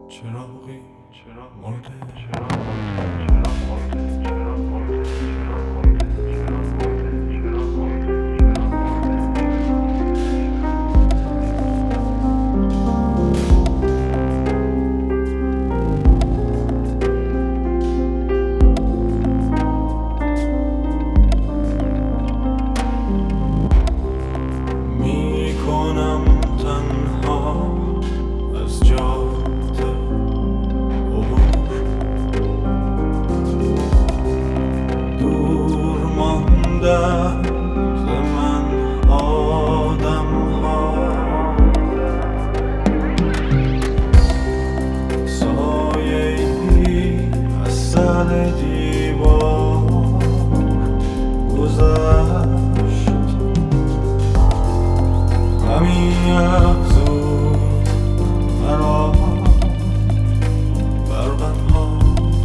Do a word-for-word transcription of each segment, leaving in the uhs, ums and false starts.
چراغی چرا مرده چرا مرده چرا مرده چرا مرده چرا مرده چرا مرده چرا مرده میکنم تنها از جاده عبور دور ماندن ز من آدم ها سایه ای از سر دیوار گذشت غمی افزود مرا بر غمها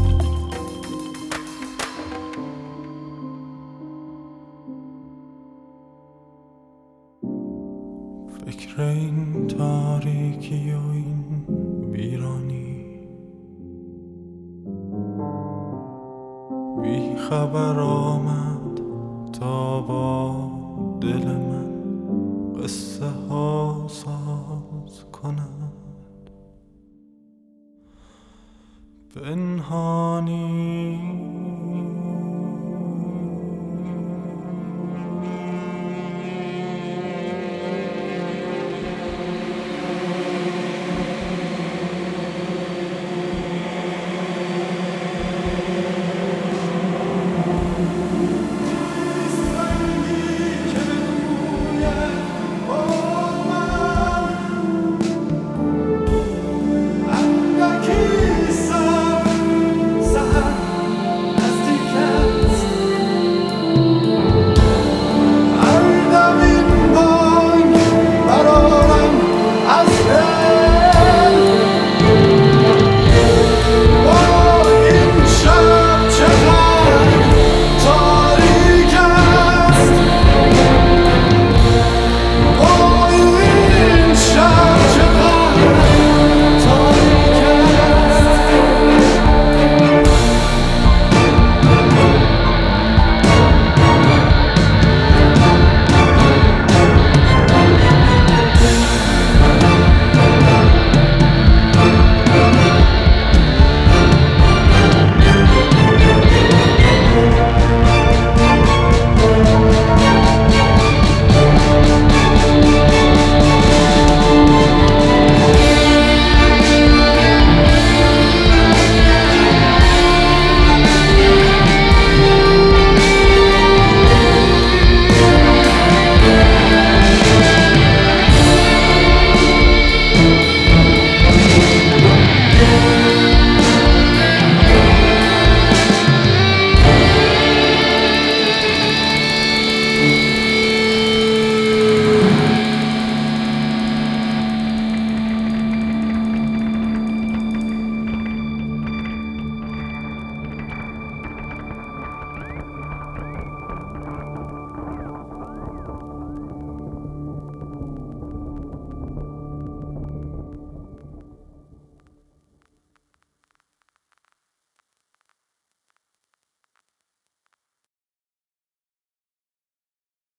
فکر این تاریکی و این ویرانی بی خبر آمد تا با دل من قصه ها ساز کند پنهانی